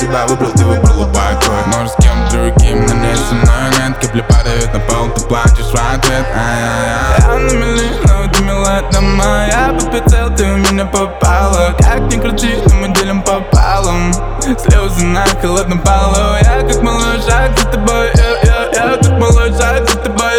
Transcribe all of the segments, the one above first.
когда выбрал, ты выбрала покой. Может, с кем другим, но не со мной. Нет, капли падают на пол, ты плачешь в ответ. Я на мели, но ты мила, это моя. Под прицел ты у меня попала. Как ни крути, но мы делим пополам. Слезы на холодном полу. Я как малыш, шаг за тобой. Я как малыш, шаг за тобой.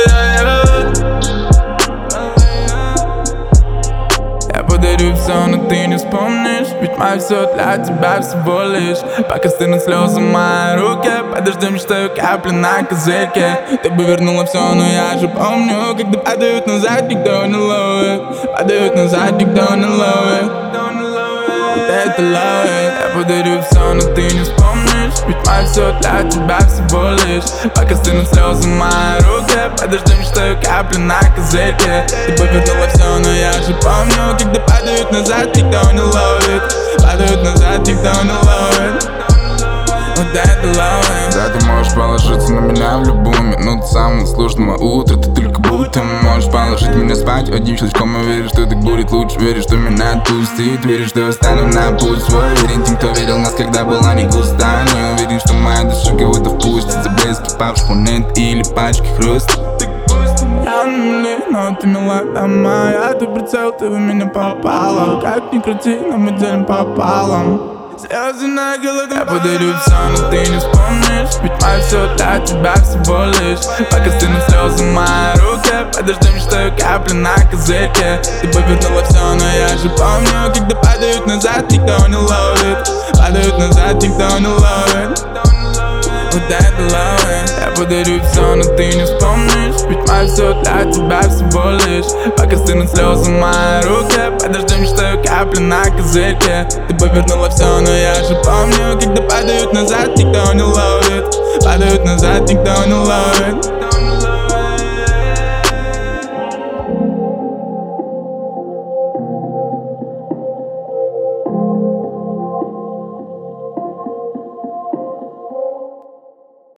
Я подарю все, но ты не вспомнишь. Ведь мое все для тебя всего лишь. Пока стынут слезы в моей руке, подождем, что капли на козырьке. Ты бы вернула все, но я же помню. Когда падают назад, никто не ловит. Падают назад, никто не ловит. Вот это ловит. Я подарю все, но ты не вспомнишь. Ведь мое все для тебя всего лишь. Пока стынут слезы в моей руке, подождем, что капли на козырьке. Ты бы вернула все, но я же помню. Когда падают назад, никто не ловит. Падают назад, никто не ловит. Вот это ловит. Да, ты можешь положиться на меня в любую минуту самого сложного утра. Ты только будто можешь положить меня спать одним щелчком. И веришь, что так будет лучше. Веришь, что меня отпустит. Веришь, что я встану на путь свой. Верен тем, кто верил нас, когда была не густа. Не уверен, что моя душа кого-то впустит. За блески павших монет или пачки хруста. Я на мели, но ты мила, да моя. Ты прицел, ты в меня попала. Как ни крути, но мы делим пополам. Слезы на голодном. Я подарю все, но ты не вспомнишь. Ведь мое все для тебя всего лишь. Пока стынут слезы в моей руке, подождем, что капли на козырьке. Ты бы вернула все, но я же помню. Когда падают назад, никто не ловит. Падают назад, никто не ловит. Вот это ловит. Я подарю все, но ты не вспомнишь. Ведь мое все для тебя всего лишь. Пока стынут слезы в моей руке, подождем, что капли на козырьке. Ты бы вернула все, но я же помню. Когда падают назад, никто не ловит. Падают назад, никто не ловит.